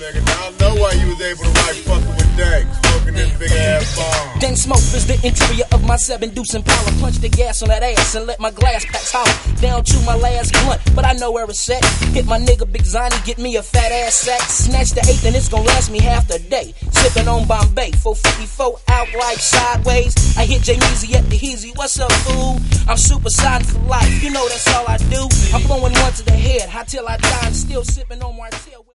nigga. Now I know why you was able to write fucking with Dank, smoking this big ass bomb. Dank smoke is the interior of my 7 Deuce Impala. Punch the gas on that ass and let my glass packs holler. Down to my last blunt, but I know where it's at. Hit my nigga Big Zani, get me a fat ass sack. Snatch the 8 and it's gon' last me half the day. Sippin' on Bombay, 454 out like sideways. I hit J-Meezy at the Heezy, what's up fool? I'm super side for life, you know that's all I do. I'm blowing one to the head, high till I die and still sippin' on Martell.